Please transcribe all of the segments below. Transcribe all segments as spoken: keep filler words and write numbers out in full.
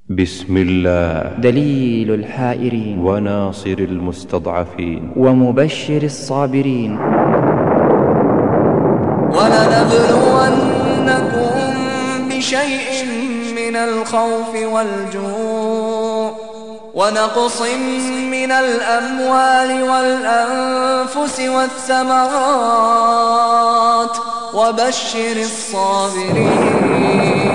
بسم الله دليل الحائرين وناصر المستضعفين ومبشر الصابرين. ولنبلونكم بشيء من الخوف والجوع ونقص من الأموال والأنفس والثمرات وبشر الصابرين.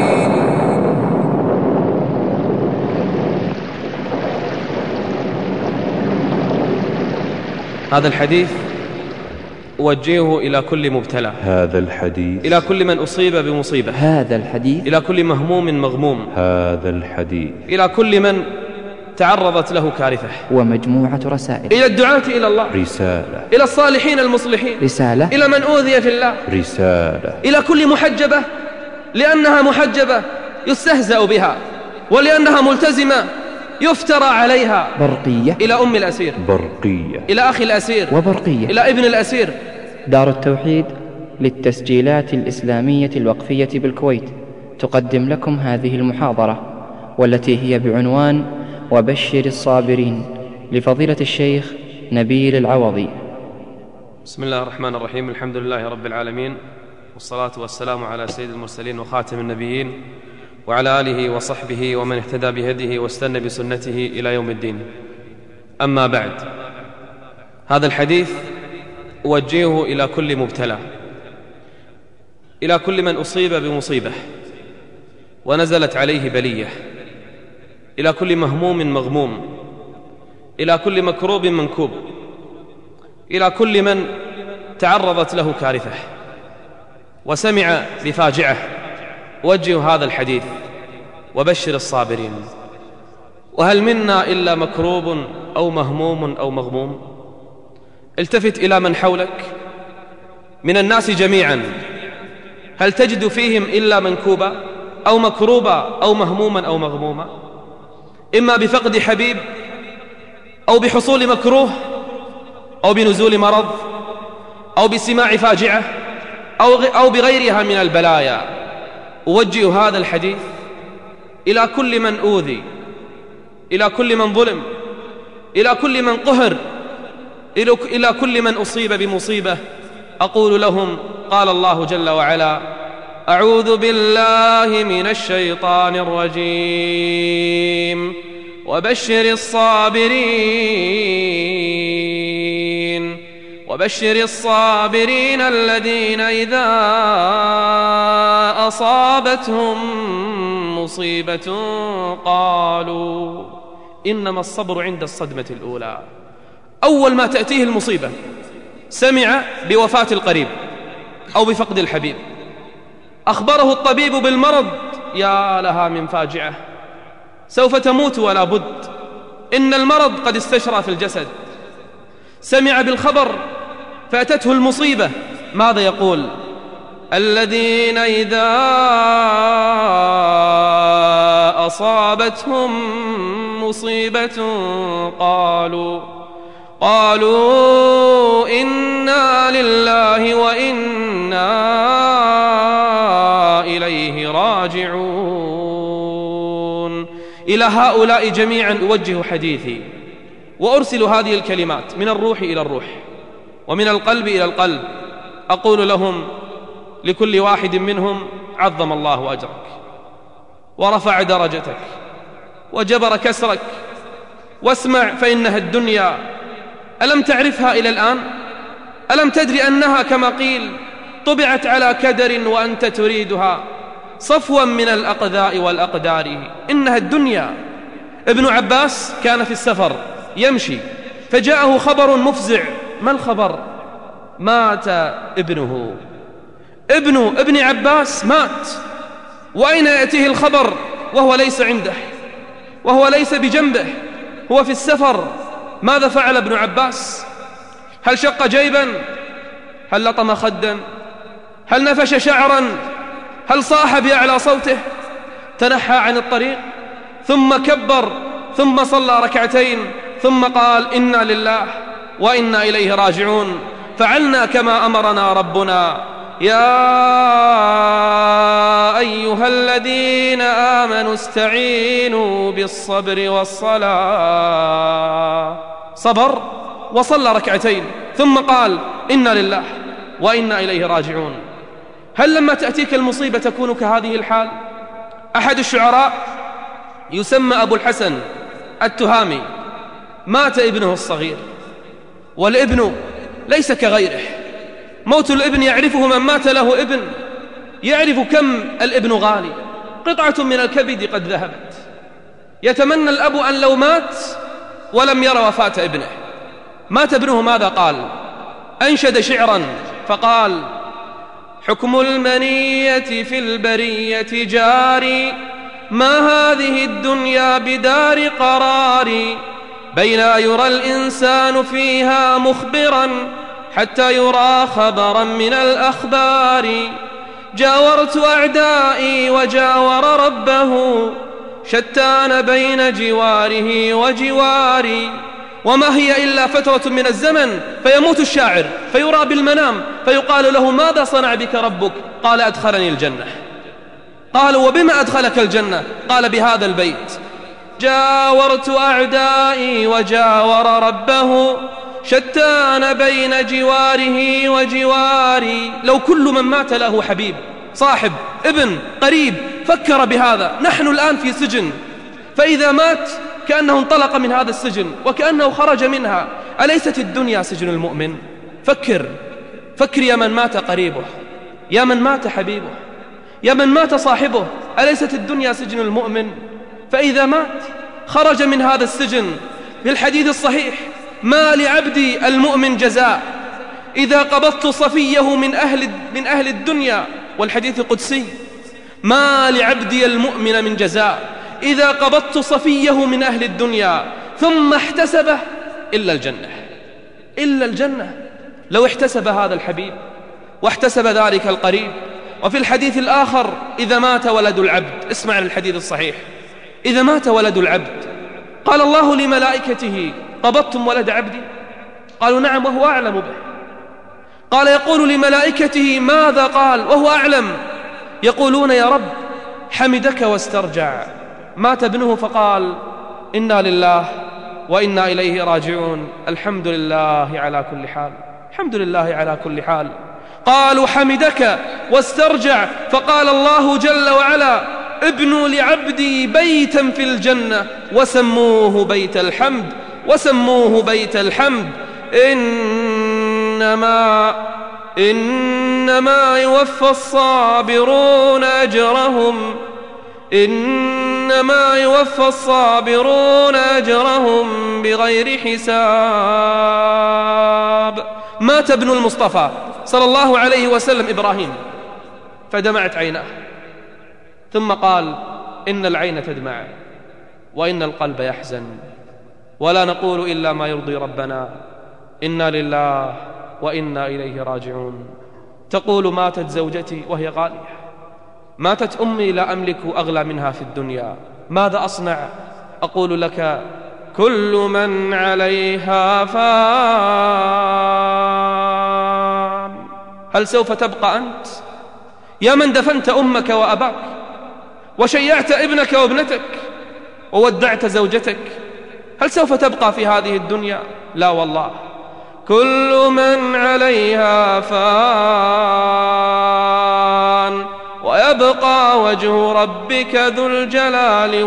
هذا الحديث أوجهه إلى كل مبتلى، هذا الحديث إلى كل من أصيب بمصيبة، هذا الحديث إلى كل مهموم مغموم، هذا الحديث إلى كل من تعرضت له كارثة، ومجموعة رسائل. إلى الدعاة إلى الله رسالة، إلى الصالحين المصلحين رسالة، إلى من أوذي في الله رسالة، إلى كل محجبة لأنها محجبة يستهزأ بها، ولأنها ملتزمة يفترى عليها. برقية، إلى أم الأسير، برقية، إلى أخي الأسير، وبرقية، إلى ابن الأسير. دار التوحيد للتسجيلات الإسلامية الوقفية بالكويت تقدم لكم هذه المحاضرة، والتي هي بعنوان وبشر الصابرين، لفضيلة الشيخ نبيل العوضي. بسم الله الرحمن الرحيم. الحمد لله رب العالمين، والصلاة والسلام على سيد المرسلين وخاتم النبيين، وعلى آله وصحبه ومن اهتدى بهديه واستنى بسنته إلى يوم الدين. أما بعد، هذا الحديث أوجهه إلى كل مبتلى، إلى كل من أصيب بمصيبة ونزلت عليه بلية، إلى كل مهموم مغموم، إلى كل مكروب منكوب، إلى كل من تعرضت له كارثة وسمع بفاجعة. وجه هذا الحديث وبشر الصابرين. وهل منا إلا مكروب أو مهموم أو مغموم؟ التفت إلى من حولك من الناس جميعا، هل تجد فيهم إلا منكوبا أو مكروبا أو مهموما أو مغموما، إما بفقد حبيب أو بحصول مكروه أو بنزول مرض أو بسماع فاجعة أو بغيرها من البلايا. أوجه هذا الحديث إلى كل من أوذي، إلى كل من ظلم، إلى كل من قهر، إلى كل من أصيب بمصيبة. أقول لهم قال الله جل وعلا: أعوذ بالله من الشيطان الرجيم، وبشر الصابرين وبشر الصابرين الذين إذا أصابتهم مصيبة قالوا إنما الصبر عند الصدمة الأولى. أول ما تأتيه المصيبة، سمع بوفاة القريب أو بفقد الحبيب، أخبره الطبيب بالمرض، يا لها من فاجعة، سوف تموت ولا بد، إن المرض قد استشرى في الجسد. سمع بالخبر فأتته المصيبة، ماذا يقول؟ الذين إذا أصابتهم مصيبة قالوا قالوا إنا لله وإنا إليه راجعون. إلى هؤلاء جميعا أوجه حديثي، وأرسل هذه الكلمات من الروح إلى الروح ومن القلب إلى القلب. أقول لهم لكل واحد منهم: عظم الله أجرك ورفع درجتك وجبر كسرك، واسمع فإنها الدنيا، ألم تعرفها إلى الآن؟ ألم تدري أنها كما قيل طبعت على كدر وأنت تريدها صفوا من الأقذاء والأقدار؟ إنها الدنيا. ابن عباس كان في السفر يمشي، فجاءه خبر مفزع. ما الخبر؟ مات ابنه. ابن ابن عباس مات. وأين يأتيه الخبر وهو ليس عنده، وهو ليس بجنبه، هو في السفر؟ ماذا فعل ابن عباس؟ هل شق جيبا؟ هل لطم خدا؟ هل نفش شعرا؟ هل صاح بأعلى صوته؟ تنحى عن الطريق ثم كبر ثم صلى ركعتين ثم قال: إنا لله وإنا إليه راجعون، فعلنا كما أمرنا ربنا. يا أيها الذين آمنوا استعينوا بالصبر والصلاة. صبر وصلى ركعتين ثم قال إنا لله وإنا إليه راجعون. هل لما تأتيك المصيبة تكون كهذه الحال؟ أحد الشعراء يسمى أبو الحسن التهامي، مات ابنه الصغير، والابن ليس كغيره. موت الابن يعرفه من مات له ابن، يعرف كم الابن غالي، قطعة من الكبد قد ذهبت. يتمنى الأب أن لو مات ولم ير وفاة ابنه. مات ابنه، ماذا قال؟ أنشد شعرا فقال: حكم المنية في البرية جاري، ما هذه الدنيا بدار قرار، بين يرى الإنسان فيها مخبرا حتى يرى خبرا من الأخبار. جاورت أعدائي وجاور ربه، شتان بين جواره وجواري. وما هي إلا فترة من الزمن فيموت الشاعر فيرى بالمنام فيقال له: ماذا صنع بك ربك؟ قال: أدخلني الجنة. قالوا: وبما أدخلك الجنة؟ قال: بهذا البيت: جاورت أعدائي وجاور ربه، شتان بين جواره وجواري. لو كل من مات له حبيب، صاحب، ابن، قريب، فكر بهذا. نحن الآن في سجن، فإذا مات كأنه انطلق من هذا السجن وكأنه خرج منها. أليست الدنيا سجن المؤمن؟ فكر فكر يا من مات قريبه، يا من مات حبيبه، يا من مات صاحبه. أليست الدنيا سجن المؤمن؟ فإذا مات خرج من هذا السجن. في الحديث الصحيح: ما لعبدي المؤمن جزاء إذا قبضت صفيه من أهل, من أهل الدنيا. والحديث القدسي: ما لعبدي المؤمن من جزاء إذا قبضت صفيه من أهل الدنيا ثم احتسبه إلا الجنة. إلا الجنة. لو احتسب هذا الحبيب واحتسب ذلك القريب. وفي الحديث الآخر: إذا مات ولد العبد، اسمع الحديث الصحيح، إذا مات ولد العبد قال الله لملائكته: قبضتم ولد عبدي؟ قالوا: نعم وهو أعلم به. قال يقول لملائكته: ماذا قال وهو أعلم؟ يقولون: يا رب حمدك واسترجع. مات ابنه فقال: إنا لله وإنا إليه راجعون. الحمد لله على كل حال، الحمد لله على كل حال. قالوا: حمدك واسترجع. فقال الله جل وعلا: ابنوا لعبدي بيتا في الجنة وسموه بيت الحمد، وسموه بيت الحمد. إنما إنما يوفى الصابرون أجرهم إنما يوفى الصابرون أجرهم بغير حساب. مات ابن المصطفى صلى الله عليه وسلم إبراهيم فدمعت عيناه، ثم قال: إن العين تدمع وإن القلب يحزن، ولا نقول إلا ما يرضي ربنا، إنا لله وإنا إليه راجعون. تقول: ماتت زوجتي وهي غالية، ماتت أمي لا أملك أغلى منها في الدنيا، ماذا أصنع؟ أقول لك: كل من عليها فان. هل سوف تبقى أنت يا من دفنت أمك وأباك وشيعت ابنك وابنتك وودعت زوجتك؟ هل سوف تبقى في هذه الدنيا؟ لا والله. كل من عليها فان ويبقى وجه ربك ذو الجلال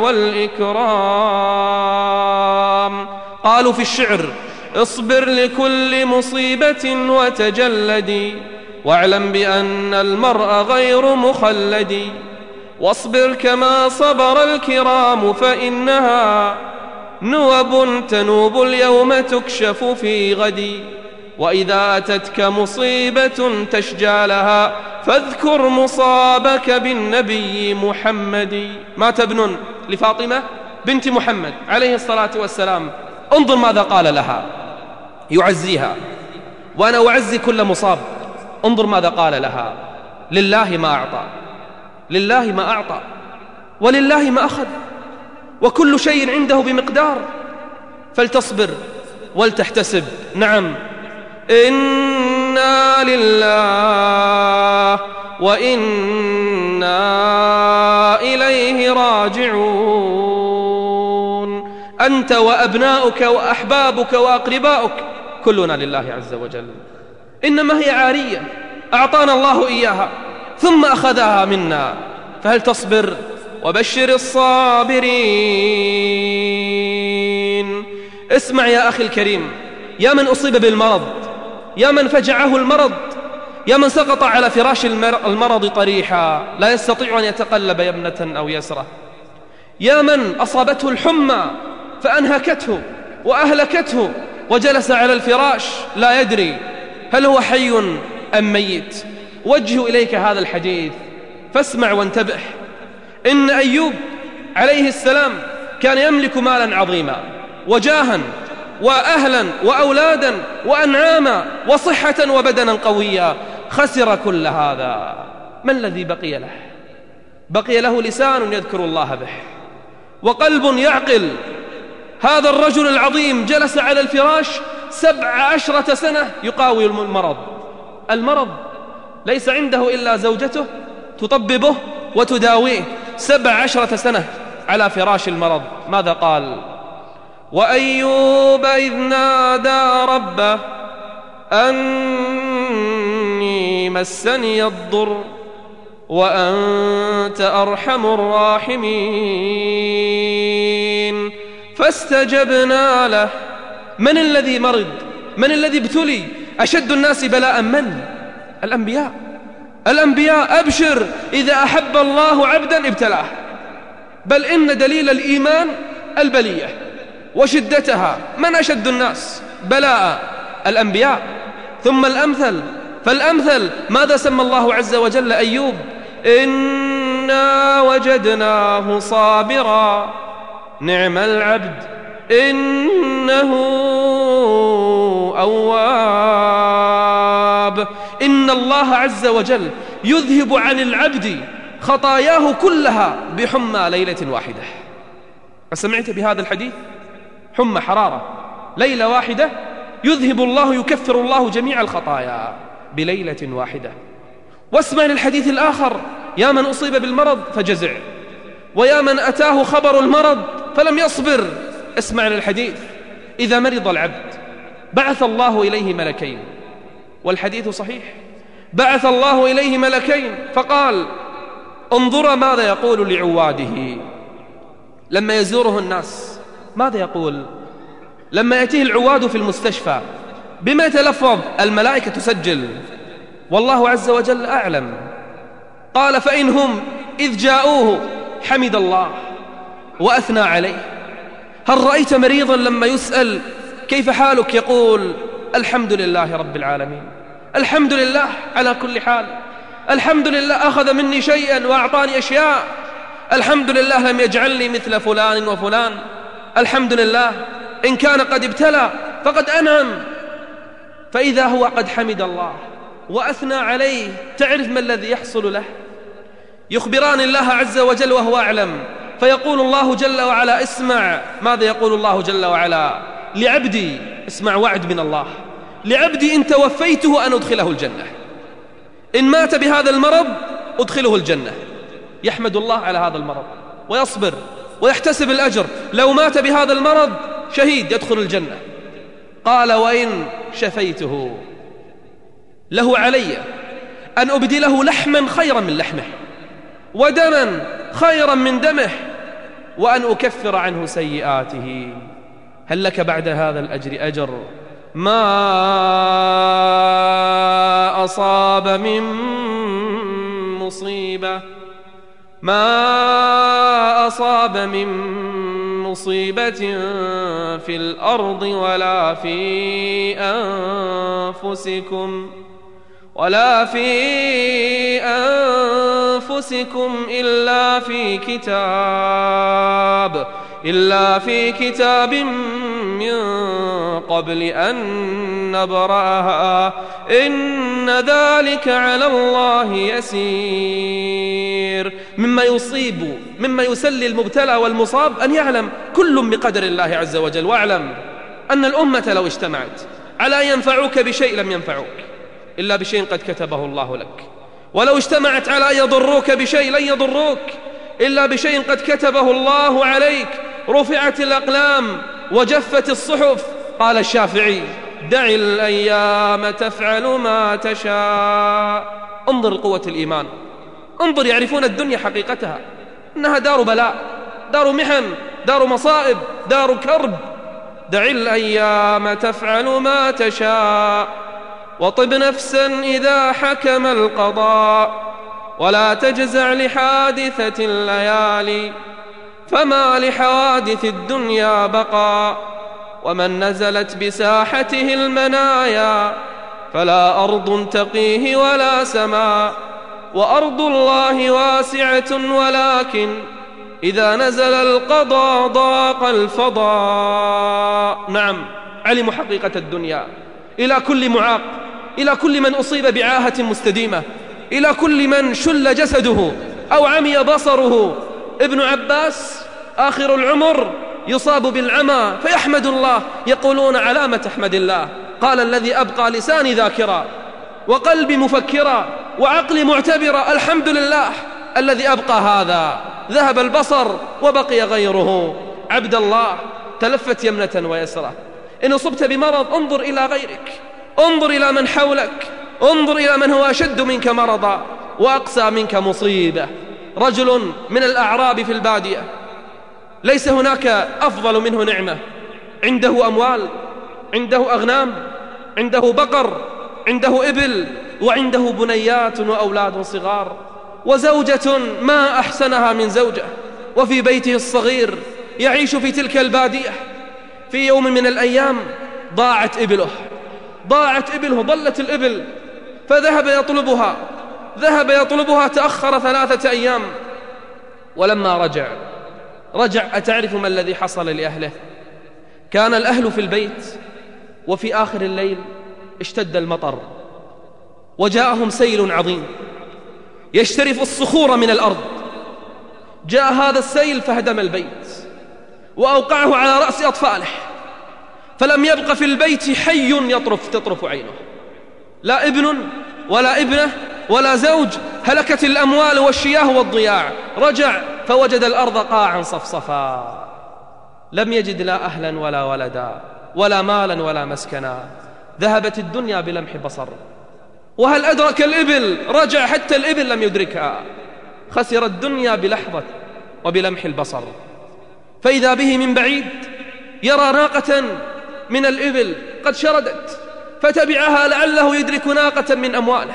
والإكرام. قالوا في الشعر: اصبر لكل مصيبة وتجلدي، واعلم بأن المرء غير مخلد، واصبر كما صبر الكرام فإنها نوب تنوب اليوم تكشف في غد، وإذا أتتك مصيبة تشجى لها فاذكر مصابك بالنبي محمد. مات ابن لفاطمة بنت محمد عليه الصلاة والسلام، انظر ماذا قال لها يعزيها، وأنا أعزي كل مصاب. انظر ماذا قال لها: لله ما أعطى، لله ما أعطى، ولله ما أخذ، وكل شيء عنده بمقدار، فلتصبر ولتحتسب. نعم، إنا لله وإنا إليه راجعون. أنت وأبناؤك وأحبابك وأقرباؤك كلنا لله عز وجل، إنما هي عارية أعطانا الله إياها ثم أخذها منا، فهل تصبر؟ وبشر الصابرين. اسمع يا أخي الكريم، يا من أصيب بالمرض، يا من فجعه المرض، يا من سقط على فراش المرض طريحا لا يستطيع أن يتقلب يمنة أو يسرة، يا من أصابته الحمى فأنهكته وأهلكته وجلس على الفراش لا يدري هل هو حي أم ميت، وجه إليك هذا الحديث فاسمع وانتبه. إن أيوب عليه السلام كان يملك مالا عظيما وجاها وأهلا وأولادا وأنعاما وصحة وبدنا قويا، خسر كل هذا. ما الذي بقي له؟ بقي له لسان يذكر الله به وقلب يعقل. هذا الرجل العظيم جلس على الفراش سبع عشرة سنة يقاوي المرض. المرض ليس عنده إلا زوجته تطببه وتداويه، سبع عشرة سنة على فراش المرض. ماذا قال؟ وأيوب إذ نادى ربه أني مسني الضر وأنت أرحم الراحمين فاستجبنا له. من الذي مرض؟ من الذي ابتلي؟ أشد الناس بلاء من؟ الأنبياء. الأنبياء أبشر، إذا أحب الله عبدا ابتلاه، بل إن دليل الإيمان البلية وشدتها. من أشد الناس بلاء؟ الأنبياء. ثم الأمثل فالأمثل. ماذا سمى الله عز وجل أيوب؟ إنا وجدناه صابرا نعم العبد إنه أواب. إن الله عز وجل يذهب عن العبد خطاياه كلها بحمى ليلة واحدة. أسمعت بهذا الحديث؟ حمى حرارة ليلة واحدة يذهب الله، يكفر الله جميع الخطايا بليلة واحدة. واسمع للحديث الآخر: يا من أصيب بالمرض فجزع، ويا من أتاه خبر المرض فلم يصبر. اسمع للحديث: إذا مرض العبد بعث الله إليه ملكين، والحديث صحيح، بعث الله إليه ملكين فقال: انظر ماذا يقول لعواده. لما يزوره الناس ماذا يقول؟ لما يأتيه العواد في المستشفى بما يتلفظ؟ الملائكة تسجل، والله عز وجل أعلم. قال: فإن هم إذ جاءوه حمد الله وأثنى عليه. هل رأيت مريضا لما يسأل كيف حالك يقول: الحمد لله رب العالمين، الحمد لله على كل حال، الحمد لله أخذ مني شيئا وأعطاني أشياء، الحمد لله لم يجعلني مثل فلان وفلان، الحمد لله إن كان قد ابتلى فقد أنعم. فإذا هو قد حمد الله وأثنى عليه، تعرف ما الذي يحصل له؟ يخبران الله عز وجل وهو أعلم، فيقول الله جل وعلا: اسمع ماذا يقول الله جل وعلا لعبدي. اسمع وعد من الله لعبدي: إن توفيته أن أدخله الجنة، إن مات بهذا المرض أدخله الجنة. يحمد الله على هذا المرض ويصبر ويحتسب الأجر. لو مات بهذا المرض شهيد يدخل الجنة. قال: وإن شفيته له علي أن أبدله لحما خيرا من لحمه ودما خيرا من دمه وأن أكفر عنه سيئاته. هل لك بعد هذا الأجر أجر؟ ما أصاب من مصيبة ما أصاب من مصيبة في الأرض ولا في أنفسكم ولا في أنفسكم إلا في كتاب إلا في كتاب من قبل أن نبرأها إن ذلك على الله يسير. مما يصيب مما يسلي المبتلى والمصاب أن يعلم كل بقدر الله عز وجل، واعلم أن الأمة لو اجتمعت على أن ينفعوك بشيء لم ينفعوك إلا بشيء قد كتبه الله لك. ولو اجتمعت على أن يضروك بشيء لن يضروك إلا بشيء قد كتبه الله عليك. رفعت الأقلام وجفت الصحف. قال الشافعي: دع الأيام تفعل ما تشاء. انظر لقوة الإيمان، انظر، يعرفون الدنيا حقيقتها، إنها دار بلاء، دار محن، دار مصائب، دار كرب. دع الأيام تفعل ما تشاء وطب نفسا إذا حكم القضاء، ولا تجزع لحادثة الليالي، فما لحوادث الدنيا بقى. ومن نزلت بساحته المنايا فلا أرض تقيه ولا سماء. وأرض الله واسعة ولكن إذا نزل القضاء ضاق الفضاء. نعم، علموا حقيقة الدنيا. إلى كل معاق، إلى كل من أصيب بعاهة مستديمة، إلى كل من شل جسده أو عمي بصره. ابن عباس آخر العمر يصاب بالعمى فيحمد الله، يقولون: علامة تحمد الله؟ قال: الذي أبقى لساني ذاكرا وقلبي مفكرا وعقلي معتبرا. الحمد لله الذي أبقى هذا. ذهب البصر وبقي غيره. عبد الله، تلفت يمنة ويسرة. إن أصبت بمرض انظر إلى غيرك، انظر إلى من حولك، انظر إلى من هو أشد منك مرضا وأقسى منك مصيبة. رجل من الأعراب في البادية ليس هناك أفضل منه نعمة، عنده أموال، عنده أغنام، عنده بقر، عنده إبل، وعنده بنيات وأولاد صغار، وزوجة ما أحسنها من زوجة، وفي بيته الصغير يعيش في تلك البادية. في يوم من الأيام ضاعت إبله، ضاعت إبله، ضلت الإبل، فذهب يطلبها، ذهب يطلبها تأخر ثلاثة أيام. ولما رجع رجع أتعرف ما الذي حصل لأهله؟ كان الأهل في البيت، وفي آخر الليل اشتد المطر وجاءهم سيل عظيم يشترف الصخور من الأرض. جاء هذا السيل فهدم البيت وأوقعه على رأس أطفاله، فلم يبق في البيت حي يطرف تطرف عينه، لا ابن ولا ابنة ولا زوج. هلكت الأموال والشياه والضياع. رجع فوجد الأرض قاعا صفصفا، لم يجد لا أهلا ولا ولدا ولا مالا ولا مسكنا. ذهبت الدنيا بلمح بصر. وهل أدرك الإبل؟ رجع حتى الإبل لم يدركها. خسر الدنيا بلحظة وبلمح البصر. فإذا به من بعيد يرى ناقة من الإبل قد شردت، فتبعها لعله يدرك ناقة من أمواله.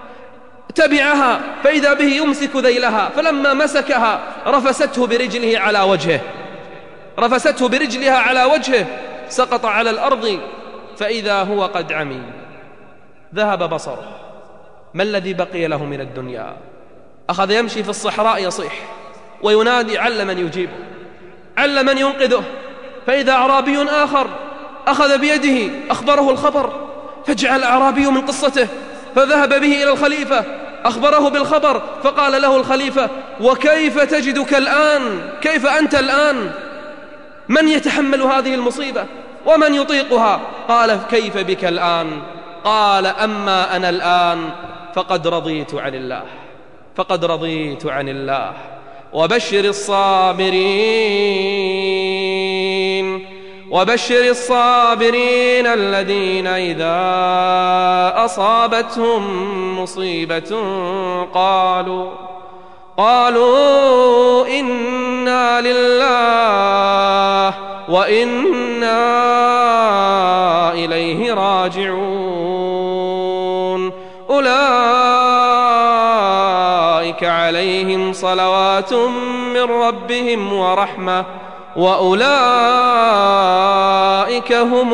تبعها فإذا به يمسك ذيلها، فلما مسكها رفسته برجله على وجهه، رفسته برجلها على وجهه، سقط على الأرض فإذا هو قد عمي. ذهب بصره. ما الذي بقي له من الدنيا؟ أخذ يمشي في الصحراء يصيح وينادي عل من يجيبه، عل من ينقذه. فإذا أعرابي آخر أخذ بيده أخبره الخبر، فجعل الأعرابي من قصته، فذهب به إلى الخليفة أخبره بالخبر، فقال له الخليفة: وكيف تجدك الآن؟ كيف أنت الآن؟ من يتحمل هذه المصيبة ومن يطيقها؟ قال: كيف بك الآن؟ قال: أما أنا الآن فقد رضيت عن الله، فقد رضيت عن الله. وبشر الصابرين، وبشر الصابرين الذين إذا أصابتهم مصيبة قالوا قالوا إنا لله وإنا إليه راجعون. أولئك عليهم صلوات من ربهم ورحمة وأولئك هم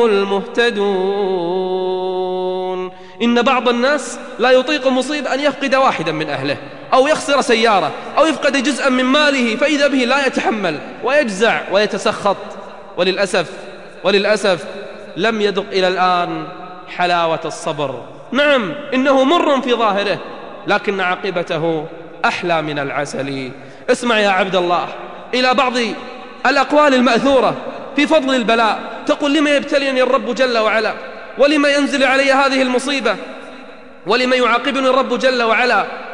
المهتدون. إن بعض الناس لا يطيق مصيب أن يفقد واحدا من أهله، أو يخسر سيارة، أو يفقد جزءا من ماله، فإذا به لا يتحمل ويجزع ويتسخط. وللأسف وللأسف لم يذق إلى الآن حلاوة الصبر. نعم، إنه مر في ظاهره، لكن عاقبته أحلى من العسل. اسمع يا عبد الله إلى بعض الأقوال المأثورة في فضل البلاء. تقول: لما يبتليني الرب جل وعلا؟ ولما ينزل علي هذه المصيبة؟ ولما يعاقبني الرب جل وعلا؟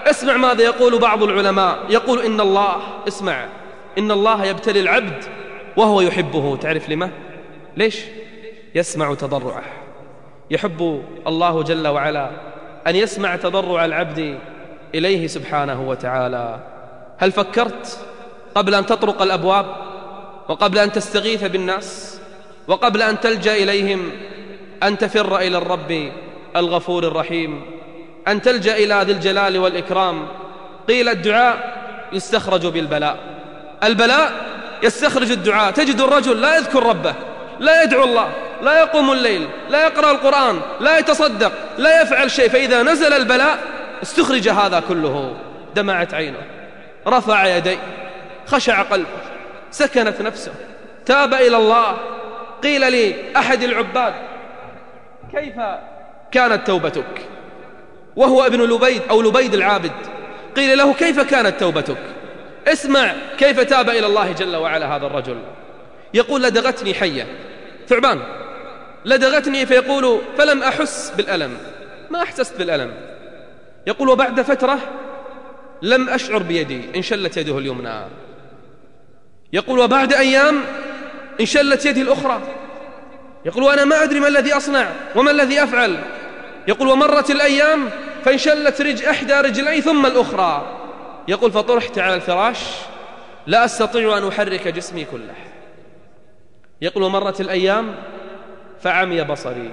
اسمع ماذا يقول بعض العلماء، يقول إن الله، اسمع، إن الله يبتلي العبد وهو يحبه. تعرف لما؟ ليش؟ يسمع تضرعه. يحب الله جل وعلا أن يسمع تضرع العبد إليه سبحانه وتعالى. هل فكرت قبل أن تطرق الأبواب، وقبل أن تستغيث بالناس، وقبل أن تلجأ إليهم، أن تفر إلى الرب الغفور الرحيم، أن تلجأ إلى ذي الجلال والإكرام؟ قيل الدعاء يستخرج بالبلاء، البلاء يستخرج الدعاء. تجد الرجل لا يذكر ربه، لا يدعو الله، لا يقوم الليل، لا يقرأ القرآن، لا يتصدق، لا يفعل شيء، فإذا نزل البلاء استخرج هذا كله. دمعت عينه، رفع يديه، خشع قلبه، سكنت نفسه، تاب إلى الله. قيل لي أحد العباد: كيف كانت توبتك؟ وهو ابن لبيد أو لبيد العابد. قيل له: كيف كانت توبتك؟ اسمع كيف تاب إلى الله جل وعلا هذا الرجل. يقول: لدغتني حية، ثعبان لدغتني، فيقول: فلم أحس بالألم، ما أحسست بالألم. يقول: وبعد فترة لم أشعر بيدي، انشلت يده اليمنى. يقول: وبعد أيام انشلت يدي الأخرى. يقول: وأنا ما أدري ما الذي أصنع وما الذي أفعل. يقول: ومرت الأيام فانشلت رج إحدى رجلي ثم الأخرى. يقول: فطرحت على الفراش لا أستطيع أن أحرك جسمي كله. يقول: ومرت الأيام فعمي بصري.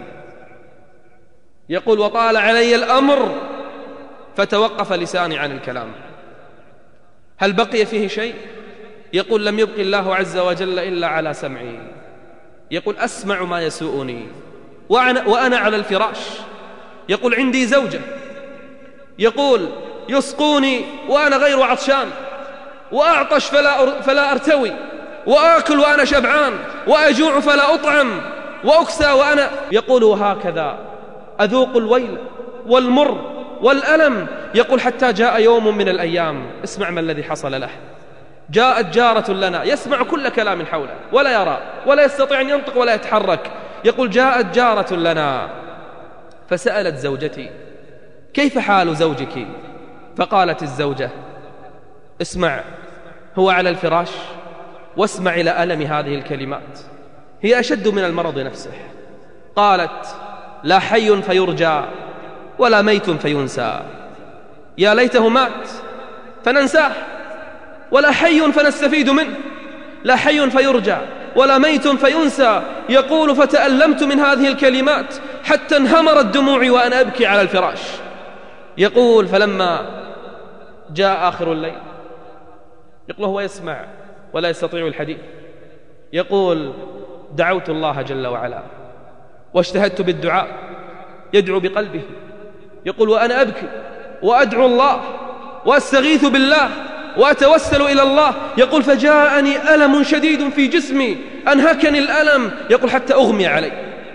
يقول: وطال علي الأمر فتوقف لساني عن الكلام. هل بقي فيه شيء؟ يقول: لم يبق الله عز وجل إلا على سمعي. يقول: أسمع ما يسوءني وأنا, وأنا على الفراش. يقول: عندي زوجة، يقول: يسقوني وأنا غير عطشان، وأعطش فلا, فلا أرتوي، وآكل وأنا شبعان، وأجوع فلا أطعم، وأكسى وأنا. يقول: وهكذا أذوق الويل والمر والألم. يقول: حتى جاء يوم من الأيام، اسمع ما الذي حصل له. جاءت جارة لنا، يسمع كل كلام حوله ولا يرى ولا يستطيع أن ينطق ولا يتحرك. يقول: جاءت جارة لنا فسألت زوجتي: كيف حال زوجك؟ فقالت الزوجة: اسمع، هو على الفراش، واسمع إلى ألم هذه الكلمات، هي أشد من المرض نفسه. قالت: لا حي فيرجى ولا ميت فينسى. يا ليته مات فننساه، ولا حي فنستفيد منه. لا حي فيرجى ولا ميت فينسى. يقول: فتألمت من هذه الكلمات حتى انهمرت دموعي وأنا أبكي على الفراش. يقول: فلما جاء آخر الليل، يقول هو يسمع ولا يستطيع الحديث، يقول: دعوت الله جل وعلا واجتهدت بالدعاء، يدعو بقلبه. يقول: وأنا أبكي وأدعو الله وأستغيث بالله وأتوسل إلى الله. يقول: فجاءني ألم شديد في جسمي، أنهكني الألم. يقول: حتى أغمي علي.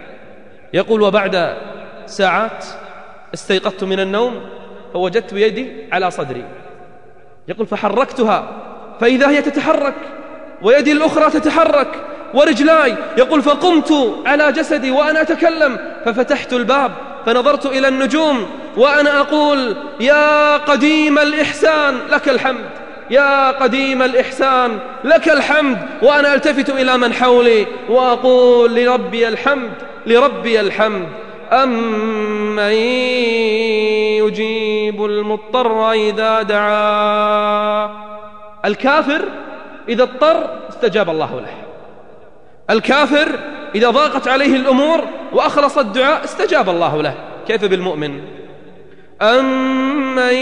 يقول: وبعد ساعات استيقظت من النوم فوجدت يدي على صدري. يقول: فحركتها فإذا هي تتحرك، ويدي الأخرى تتحرك، ورجلاي. يقول: فقمت على جسدي وأنا أتكلم، ففتحت الباب فنظرت إلى النجوم وأنا أقول: يا قديم الإحسان لك الحمد، يا قديم الإحسان لك الحمد. وأنا ألتفت إلى من حولي وأقول: لربي الحمد، لربي الحمد. أمن يجيب المضطر إذا دعاه. الكافر إذا اضطر استجاب الله له. الكافر إذا ضاقت عليه الأمور وأخلص الدعاء استجاب الله له. كيف بالمؤمن؟ أمن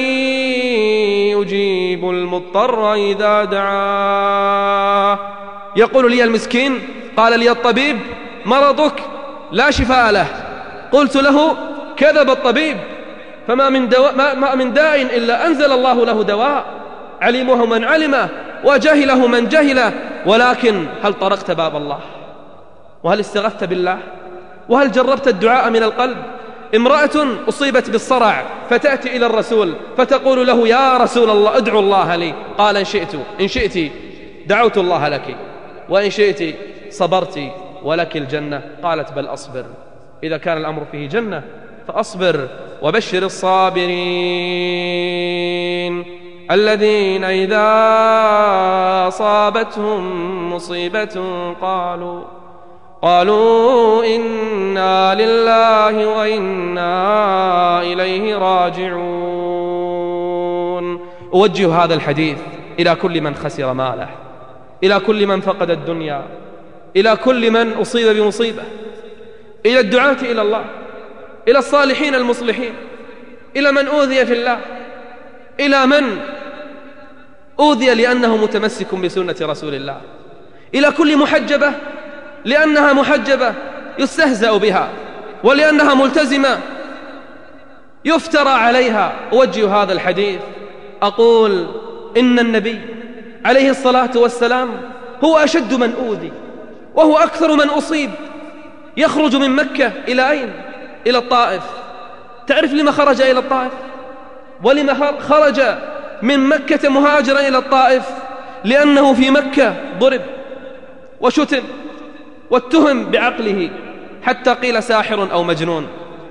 يجيب المضطر إذا دعاه. يقول لي المسكين: قال لي الطبيب: مرضك لا شفاء له. قلت له: كذب الطبيب، فما من, دواء ما ما من داء إلا أنزل الله له دواء، علمه من علمه وجهله من جهله. ولكن هل طرقت باب الله؟ وهل استغثت بالله؟ وهل جربت الدعاء من القلب؟ امرأة أصيبت بالصرع فتأتي إلى الرسول فتقول له: يا رسول الله ادعو الله لي. قال: إن شئت إن شئت دعوت الله لك، وإن شئت صبرت ولك الجنة. قالت: بل أصبر، إذا كان الأمر فيه جنة فأصبر وبشر الصابرين. الذين إذا أصابتهم مصيبة قالوا قالوا إنا لله وإنا إليه راجعون. أوجه هذا الحديث إلى كل من خسر ماله، إلى كل من فقد الدنيا، إلى كل من أصيب بمصيبة، إلى الدعاة إلى الله، إلى الصالحين المصلحين، إلى من أوذي في الله، إلى من أوذي لأنه متمسك بسنة رسول الله، إلى كل محجبة لأنها محجبة يستهزأ بها، ولأنها ملتزمة يفترى عليها. أوجه هذا الحديث أقول إن النبي عليه الصلاة والسلام هو أشد من أوذي وهو أكثر من أصيب. يخرج من مكة إلى أين؟ إلى الطائف. تعرف لما خرج إلى الطائف؟ ولما خرج من مكة مهاجرا إلى الطائف؟ لأنه في مكة ضرب وشتم واتهم بعقله حتى قيل ساحر أو مجنون.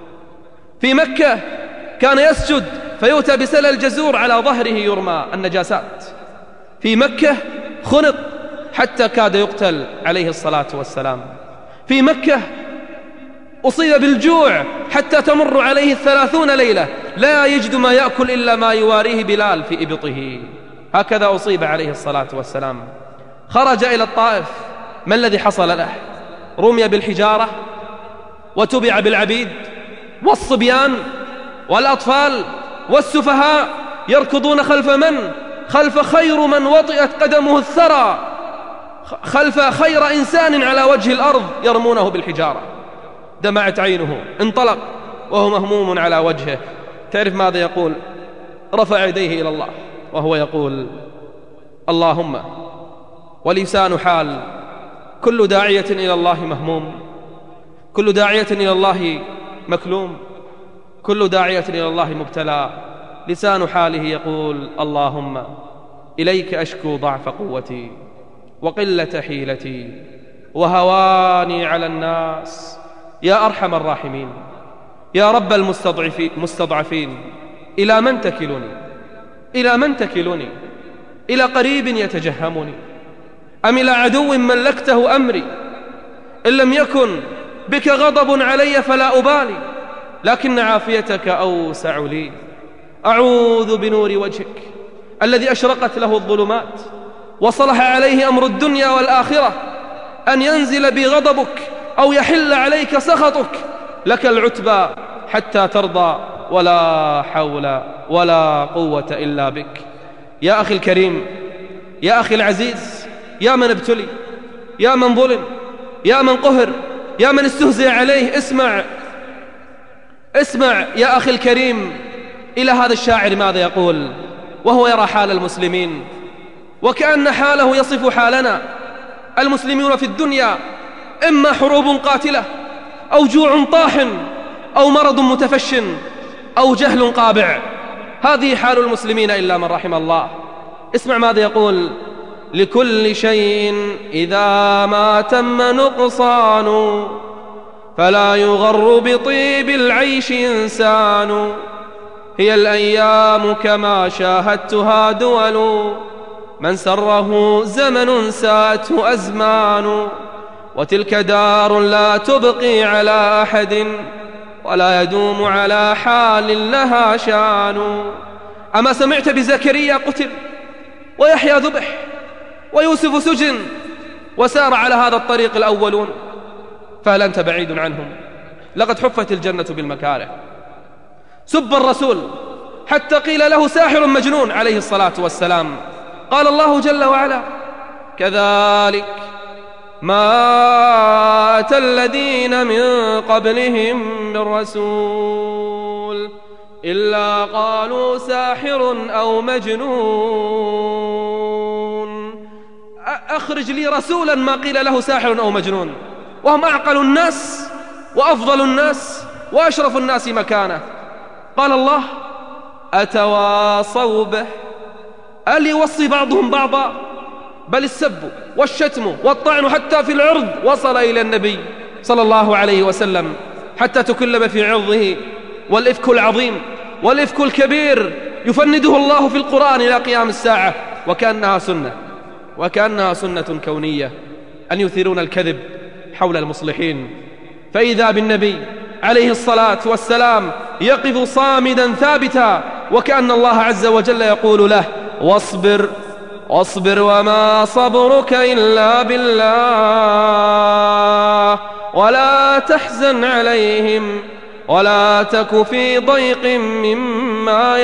في مكة كان يسجد فيؤتى بسل الجزور على ظهره يرمى النجاسات. في مكة خنق حتى كاد يقتل عليه الصلاة والسلام. في مكة أصيب بالجوع حتى تمر عليه الثلاثون ليلة لا يجد ما يأكل إلا ما يواريه بلال في إبطه. هكذا أصيب عليه الصلاة والسلام. خرج إلى الطائف، ما الذي حصل له؟ رمي بالحجارة وتبع بالعبيد والصبيان والأطفال والسفهاء يركضون خلف من؟ خلف خير من وطئت قدمه الثرى، خلف خير إنسان على وجه الأرض يرمونه بالحجارة. دمعت عينه، انطلق وهو مهموم على وجهه. تعرف ماذا يقول؟ رفع يديه إلى الله وهو يقول اللهم، ولسان حال كل داعية إلى الله مهموم، كل داعية إلى الله مكلوم، كل داعية إلى الله مبتلى. لسان حاله يقول اللهم إليك أشكو ضعف قوتي وقلة حيلتي وهواني على الناس يا أرحم الراحمين. يا رب المستضعفين، إلى من تكلني؟ إلى من تكلني؟ إلى قريب يتجهمني أم إلى عدو ملكته أمري؟ إن لم يكن بك غضب علي فلا أبالي، لكن عافيتك أوسع لي. أعوذ بنور وجهك الذي أشرقت له الظلمات وصلح عليه أمر الدنيا والآخرة أن ينزل بي غضبك أو يحل عليك سخطك. لك العتبى حتى ترضى ولا حول ولا قوة إلا بك. يا أخي الكريم، يا أخي العزيز، يا من ابتلي، يا من ظلم، يا من قهر، يا من استهزئ عليه، اسمع اسمع يا أخي الكريم إلى هذا الشاعر ماذا يقول وهو يرى حال المسلمين وكأن حاله يصف حالنا. المسلمون في الدنيا إما حروب قاتلة أو جوع طاحن أو مرض متفش أو جهل قابع. هذه حال المسلمين إلا من رحم الله. اسمع ماذا يقول: لكل شيء إذا ما تم نقصان فلا يغر بطيب العيش إنسان. هي الأيام كما شاهدتها دول من سره زمن ساءته أزمان. وتلك دار لا تبقي على أحد ولا يدوم على حال لها شان. أما سمعت بزكريا قتل ويحيى ذبح ويوسف سجن وسار على هذا الطريق الأولون، فهل أنت بعيد عنهم؟ لقد حفت الجنة بالمكاره. سب الرسول حتى قيل له ساحر مجنون عليه الصلاة والسلام. قال الله جل وعلا: كذلك ما أتى الذين من قبلهم من رسول إلا قالوا ساحر أو مجنون. أخرج لي رسولا ما قيل له ساحر أو مجنون، وهم أعقل الناس وأفضل الناس وأشرف الناس مكانة. قال الله: أتواصوا به؟ أل يوصي بعضهم بعضا؟ بل السب والشتم والطعن حتى في العرض وصل إلى النبي صلى الله عليه وسلم حتى تكلم في عرضه. والإفك العظيم والإفك الكبير يفنده الله في القرآن إلى قيام الساعة، وكأنها سنة وكأنها سنة كونية أن يثيرون الكذب حول المصلحين. فإذا بالنبي عليه الصلاة والسلام يقف صامدا ثابتا، وكأن الله عز وجل يقول له: واصبر واصبر وما صبرك إلا بالله ولا تحزن عليهم ولا تك في ضيق مما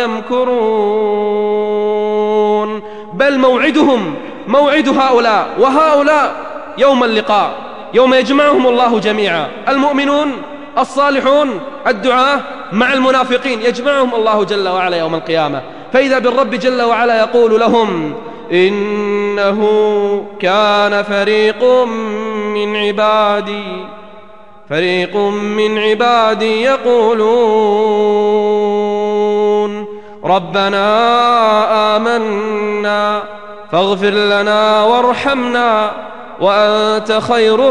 يمكرون. بل موعدهم موعد هؤلاء وهؤلاء يوم اللقاء، يوم يجمعهم الله جميعا، المؤمنون الصالحون الدعاة مع المنافقين، يجمعهم الله جل وعلا يوم القيامة. فإذا بالرب جل وعلا يقول لهم: إنه كان فريق من عبادي فريق من عبادي يقولون ربنا آمنا فاغفر لنا وارحمنا وأنت خير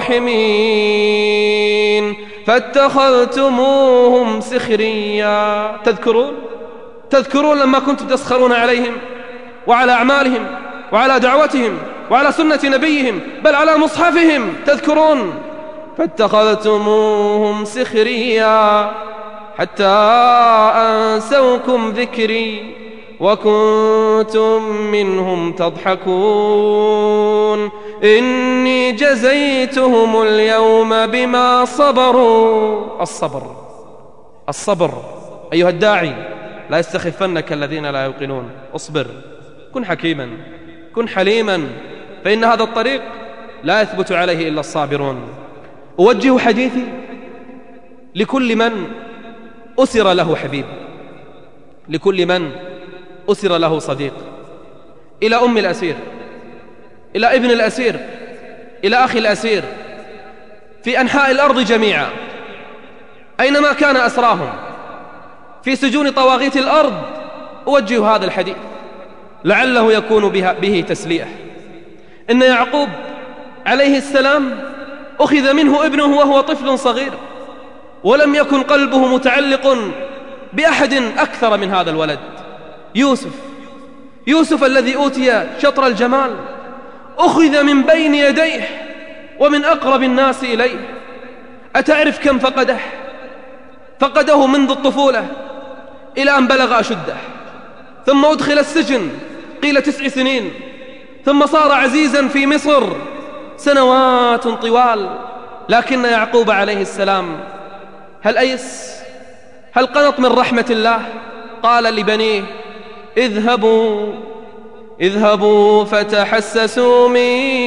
الراحمين فاتخذتموهم سخريا. تذكرون تذكرون لما كنتم تسخرون عليهم وعلى أعمالهم وعلى دعوتهم وعلى سنة نبيهم، بل على مصحفهم. تذكرون فاتخذتموهم سخريا حتى أنسوكم ذكري وكنتم منهم تضحكون إني جزيتهم اليوم بما صبروا. الصبر الصبر أيها الداعي، لا يستخفنك الذين لا يوقنون. اصبر، كن حكيما، كن حليما، فإن هذا الطريق لا يثبت عليه إلا الصابرون. أوجه حديثي لكل من أسر له حبيب، لكل من أسر له صديق، إلى أم الأسير، إلى ابن الأسير، إلى أخي الأسير في أنحاء الأرض جميعا، أينما كان أسراهم في سجون طواغيت الأرض. أوجه هذا الحديث لعله يكون بها به تسلية. إن يعقوب عليه السلام أخذ منه ابنه وهو طفل صغير، ولم يكن قلبه متعلق بأحد أكثر من هذا الولد يوسف. يوسف الذي أوتي شطر الجمال أخذ من بين يديه ومن أقرب الناس إليه. أتعرف كم فقده؟ فقده منذ الطفولة إلى أن بلغ أشده، ثم أدخل السجن قيل تسع سنين، ثم صار عزيزا في مصر سنوات طوال. لكن يعقوب عليه السلام هل أيس؟ هل قنط من رحمة الله؟ قال لبنيه: اذهبوا اذهبوا فتحسسوا من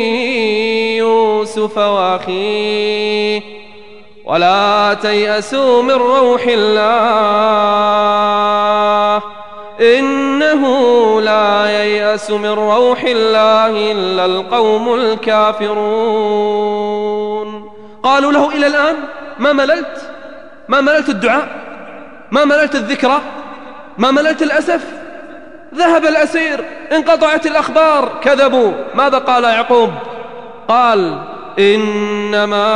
يوسف وأخيه ولا تيأسوا من روح الله إنه لا ييأس من روح الله إلا القوم الكافرون. قالوا له: إلى الآن ما مللت؟ ما مللت الدعاء؟ ما مللت الذكرى؟ ما مللت الأسف؟ ذهب الأسير، انقطعت الأخبار. كذبوا. ماذا قال يعقوب؟ قال: إنما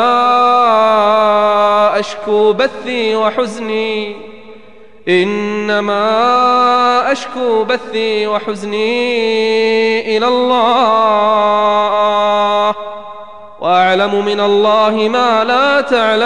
أشكو بثي وحزني إنما أشكو بثي وحزني إلى الله وأعلم من الله ما لا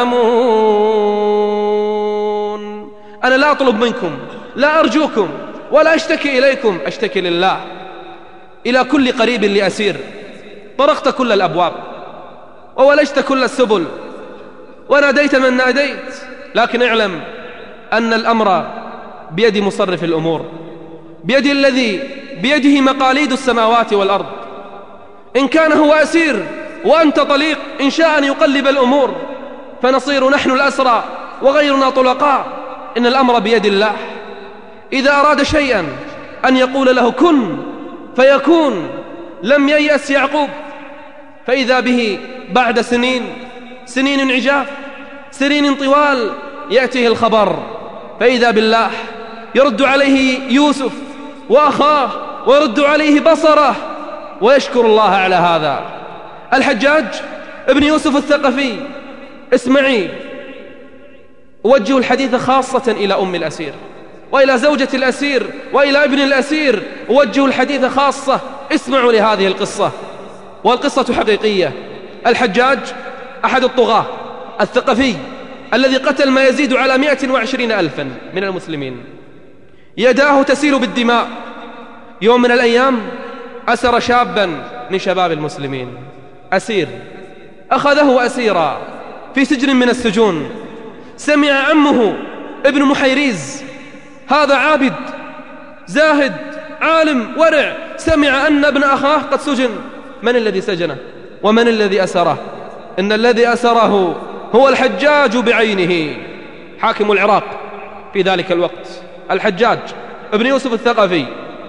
تعلمون. أنا لا أطلب منكم، لا أرجوكم، ولا أشتكي إليكم، أشتكي لله. إلى كل قريب لأسير طرقت كل الأبواب وولجت كل السبل وناديت من ناديت، لكن اعلم أن الأمر بيد مصرف الأمور، بيد الذي بيده مقاليد السماوات والأرض. إن كان هو أسير وأنت طليق، إن شاء أن يقلب الأمور فنصير نحن الأسرى وغيرنا طلقاء. إن الأمر بيد الله. إذا أراد شيئا أن يقول له كن فيكون. لم ييأس يعقوب، فإذا به بعد سنين سنين عجاف، سنين طوال، يأتيه الخبر، فإذا بالله يرد عليه يوسف وأخاه ويرد عليه بصره ويشكر الله على هذا. الحجاج ابن يوسف الثقفي، اسمعي، أوجه الحديث خاصة إلى أم الأسير وإلى زوجة الأسير وإلى ابن الأسير أوجه الحديث خاصة. اسمعوا لهذه القصة، والقصة حقيقية. الحجاج أحد الطغاة الثقفي الذي قتل ما يزيد على مئة وعشرين ألفا من المسلمين، يداه تسيل بالدماء. يوم من الأيام أسر شابا من شباب المسلمين، أسير، أخذه أسيرا في سجن من السجون. سمع عمه ابن محيريز، هذا عابد زاهد عالم ورع، سمع أن ابن أخاه قد سجن. من الذي سجنه ومن الذي أسره؟ إن الذي أسره هو الحجاج بعينه، حاكم العراق في ذلك الوقت، الحجاج ابن يوسف الثقفي.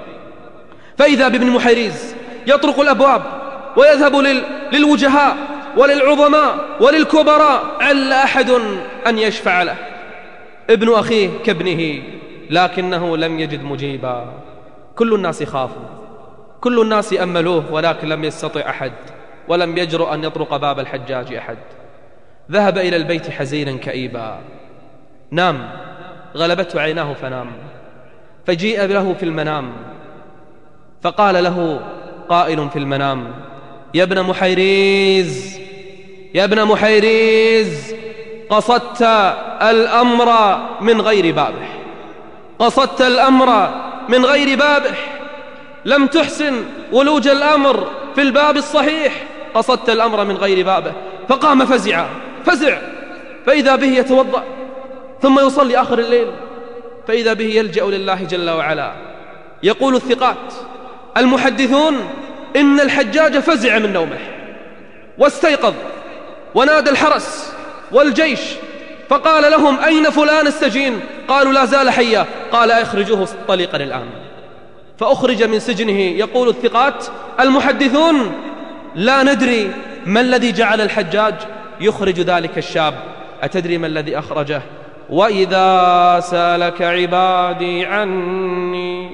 فإذا بابن محيريز يطرق الأبواب ويذهب للوجهاء وللعظماء وللكبراء، عل أحد أن يشفع له. ابن أخيه كابنه، لكنه لم يجد مجيبا. كل الناس خافوا، كل الناس أملوه، ولكن لم يستطع أحد، ولم يجرؤ أن يطرق باب الحجاج أحد. ذهب إلى البيت حزينا كئيبا، نام، غلبته عيناه فنام. فجيء له في المنام، فقال له قائل في المنام: يا ابن محيريز، يا ابن محيريز، قصدت الأمر من غير بابه، قصدت الأمر من غير بابه، لم تحسن ولوج الأمر في الباب الصحيح، قصدت الأمر من غير بابه. فقام فزعا، فزع، فإذا به يتوضأ ثم يصلي آخر الليل، فإذا به يلجأ لله جل وعلا. يقول الثقات المحدثون إن الحجاج فزع من نومه واستيقظ ونادى الحرس والجيش، فقال لهم: أين فلان السجين؟ قالوا: لا زال حيا. قال: أخرجوه طليقا الآن. فأخرج من سجنه. يقول الثقات المحدثون: لا ندري ما الذي جعل الحجاج يخرج ذلك الشاب، أتدري ما الذي أخرجه؟ وإذا سالك عبادي عني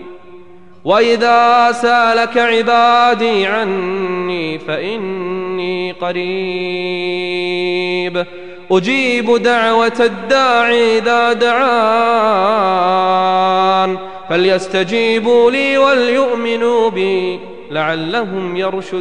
وإذا سالك عبادي عني فإني قريب أجيب دعوة الداعي إذا دعان فليستجيبوا لي وليؤمنوا بي لعلهم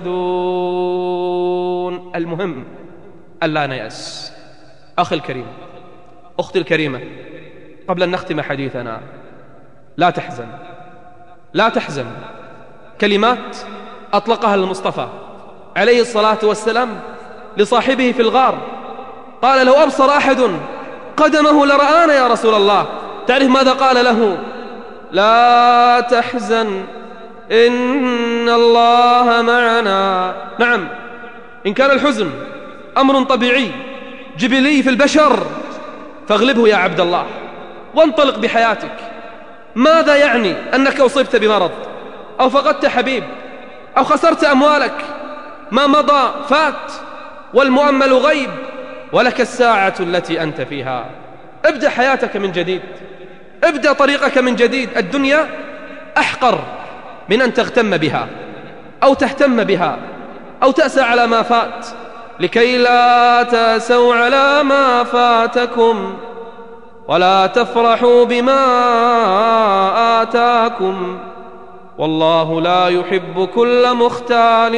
يرشدون. المهم ألا نيأس. أخي الكريم، أختي الكريمة، قبل أن نختم حديثنا، لا تحزن، لا تحزن. كلمات أطلقها المصطفى عليه الصلاة والسلام لصاحبه في الغار، قال: لو أبصر أحد قدمه لرآنا يا رسول الله. تعرف ماذا قال له؟ لا تحزن إن الله معنا. نعم، إن كان الحزن أمر طبيعي جبلي في البشر فاغلبه يا عبد الله وانطلق بحياتك. ماذا يعني أنك أصبت بمرض أو فقدت حبيب أو خسرت أموالك؟ ما مضى فات والمؤمل غيب، ولك الساعة التي أنت فيها. ابدأ حياتك من جديد، ابدأ طريقك من جديد. الدنيا أحقر من أن تغتم بها أو تهتم بها أو تأسى على ما فات، لكي لا تأسوا على ما فاتكم ولا تفرحوا بما آتاكم والله لا يحب كل مختال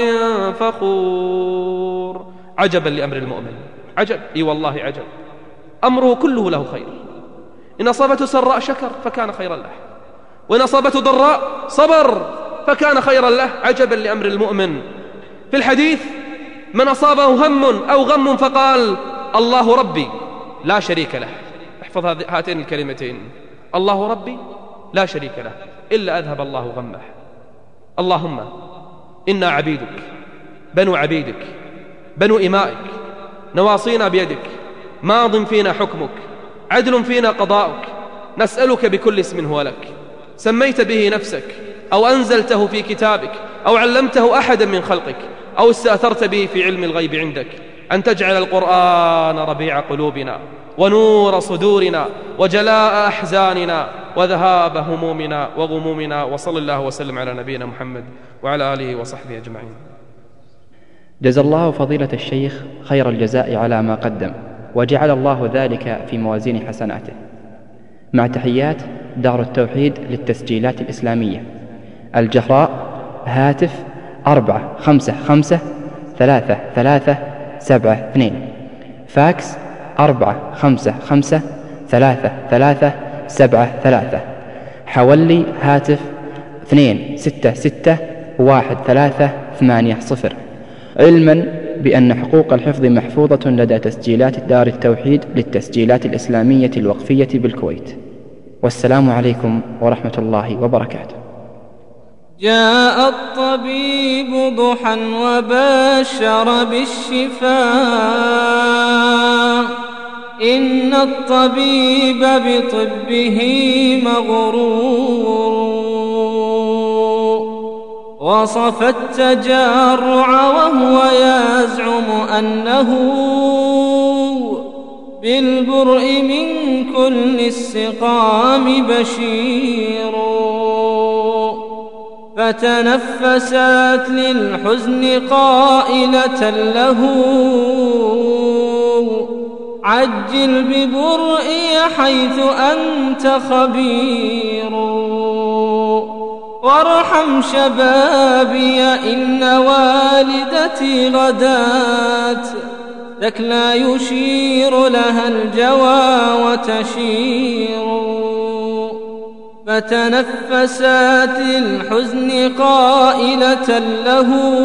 فخور. عجبا لأمر المؤمن، عجب، اي والله عجب، أمره كله له خير. إن أصابته سراء شكر فكان خيرا له، وإن أصابته ضراء صبر فكان خيرا له. عجبا لأمر المؤمن. في الحديث: من أصابه هم أو غم فقال: الله ربي لا شريك له. احفظ هاتين الكلمتين: الله ربي لا شريك له، إلا أذهب الله غمه. اللهم إنا عبيدك بنو عبيدك بنو إمائك، نواصينا بيدك، ماض فينا حكمك، عدل فينا قضاؤك، نسألك بكل اسم هو لك سميت به نفسك أو أنزلته في كتابك أو علمته أحدا من خلقك أو استأثرت به في علم الغيب عندك، أن تجعل القرآن ربيع قلوبنا ونور صدورنا وجلاء أحزاننا وذهاب همومنا وغمومنا. وصلى الله وسلم على نبينا محمد وعلى آله وصحبه أجمعين. جزا الله فضيلة الشيخ خير الجزاء على ما قدم، وجعل الله ذلك في موازين حسناته. مع تحيات دار التوحيد للتسجيلات الإسلامية. الجهراء هاتف أربعة خمسة خمسة ثلاثة ثلاثة سبعة اثنين، فاكس أربعة خمسة خمسة ثلاثة ثلاثة سبعة ثلاثة، حولي هاتف اثنين ستة ستة واحد ثلاثة ثمانية صفر. علما بأن حقوق الحفظ محفوظة لدى تسجيلات دار التوحيد للتسجيلات الإسلامية الوقفية بالكويت. والسلام عليكم ورحمة الله وبركاته. جاء الطبيب ضحى وبشر بالشفاء، إن الطبيب بطبه مغرور، وصف التجرع وهو يزعم أنه بالبرء من كل السقام بشير، فتنفست للحزن قائلة له عجل ببرئي حيث أنت خبير، وارحم شبابي إن والدتي غدات لك لا يشير لها الجوى وتشير، فتنفست الحزن قائلة له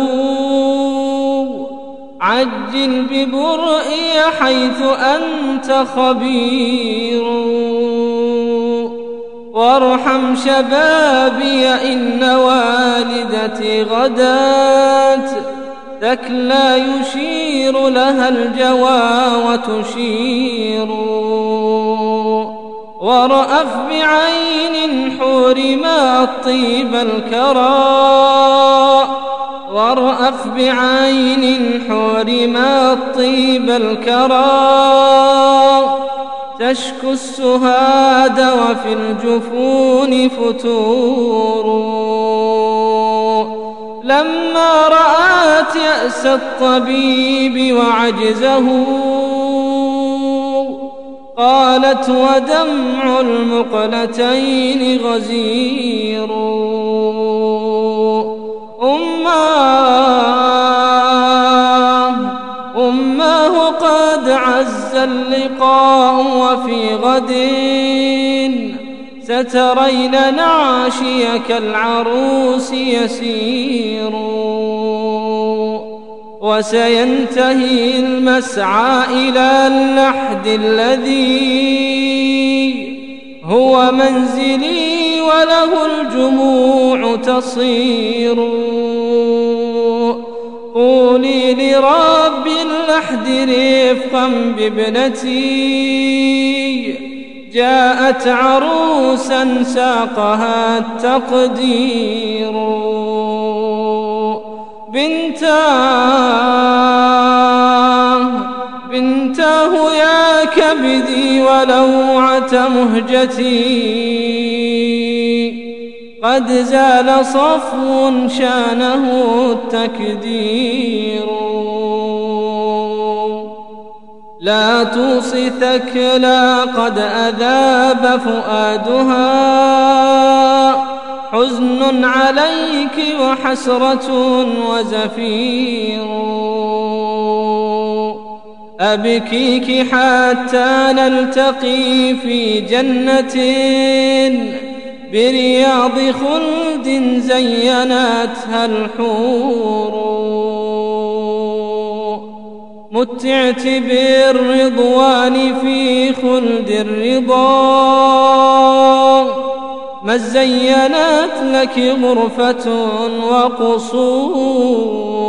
عجل ببرئي حيث أنت خبير، وارحم شبابي إن والدتي غدات لك لا يشير لها الجوى وتشير، ورأف بعين حورما الطيب الكرى، ورأف بعين حورما الطيب الكرى، تشكو السهاد وفي الجفون فتور، لما رأت يأس الطبيب وعجزه قالت ودمع المقلتين غزير، أماه أماه قد عز اللقاء وفي غد سترين نعشيك العروس يسير، وسينتهي المسعى إلى اللحد الذي هو منزلي وله الجموع تصير، قولي لرب اللحد رفقا بابنتي جاءت عروسا ساقها التقدير، بنتاه بنتاه يا كبدي ولوعة مهجتي، قد زال صفو شانه التكدير، لا توصي ثكلا قد أذاب فؤادها، حزن عليك وحسرة وزفير، أبكيك حتى نلتقي في جنة برياض خلد زينتها الحور، متعت بالرضوان في خلد الرضا، ما زينت لك غرفة وقصور،